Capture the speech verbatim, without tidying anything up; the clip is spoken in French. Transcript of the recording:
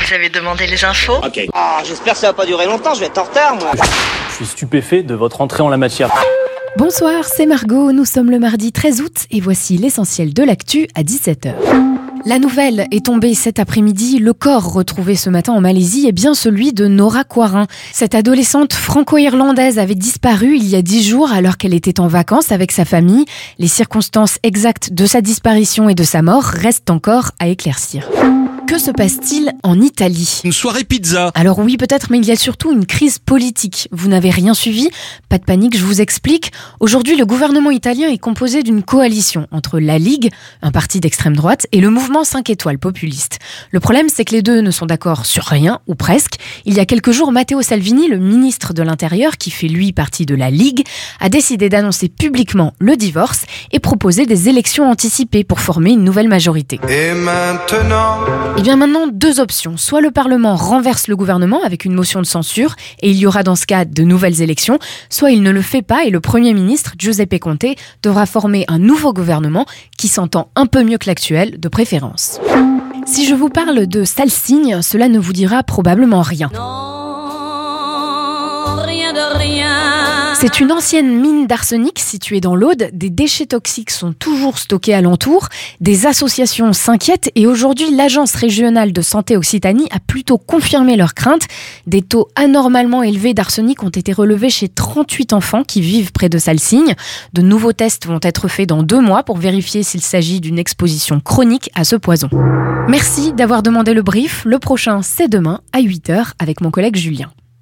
Vous avez demandé les infos ? Ok. Ah, j'espère que ça va pas durer longtemps, je vais être en retard, moi. Je suis stupéfait de votre entrée en la matière. Bonsoir, c'est Margot, nous sommes le mardi treize août et voici l'essentiel de l'actu à dix-sept heures. La nouvelle est tombée cet après-midi. Le corps retrouvé ce matin en Malaisie est bien celui de Nora Quarin. Cette adolescente franco-irlandaise avait disparu il y a dix jours alors qu'elle était en vacances avec sa famille. Les circonstances exactes de sa disparition et de sa mort restent encore à éclaircir. Que se passe-t-il en Italie ? Une soirée pizza. Alors oui, peut-être, mais il y a surtout une crise politique. Vous n'avez rien suivi ? Pas de panique, je vous explique. Aujourd'hui, le gouvernement italien est composé d'une coalition entre la Ligue, un parti d'extrême droite, et le mouvement cinq étoiles populiste. Le problème, c'est que les deux ne sont d'accord sur rien, ou presque. Il y a quelques jours, Matteo Salvini, le ministre de l'Intérieur, qui fait lui partie de la Ligue, a décidé d'annoncer publiquement le divorce et proposer des élections anticipées pour former une nouvelle majorité. Et maintenant... Et bien maintenant, deux options. Soit le Parlement renverse le gouvernement avec une motion de censure et il y aura dans ce cas de nouvelles élections, soit il ne le fait pas et le Premier ministre, Giuseppe Conte, devra former un nouveau gouvernement qui s'entend un peu mieux que l'actuel, de préférence. Si je vous parle de Salsigne, cela ne vous dira probablement rien. Non, rien de rien. C'est une ancienne mine d'arsenic située dans l'Aude. Des déchets toxiques sont toujours stockés alentour. Des associations s'inquiètent et aujourd'hui, l'Agence régionale de santé Occitanie a plutôt confirmé leurs craintes. Des taux anormalement élevés d'arsenic ont été relevés chez trente-huit enfants qui vivent près de Salsigne. De nouveaux tests vont être faits dans deux mois pour vérifier s'il s'agit d'une exposition chronique à ce poison. Merci d'avoir demandé le brief. Le prochain, c'est demain à huit heures avec mon collègue Julien.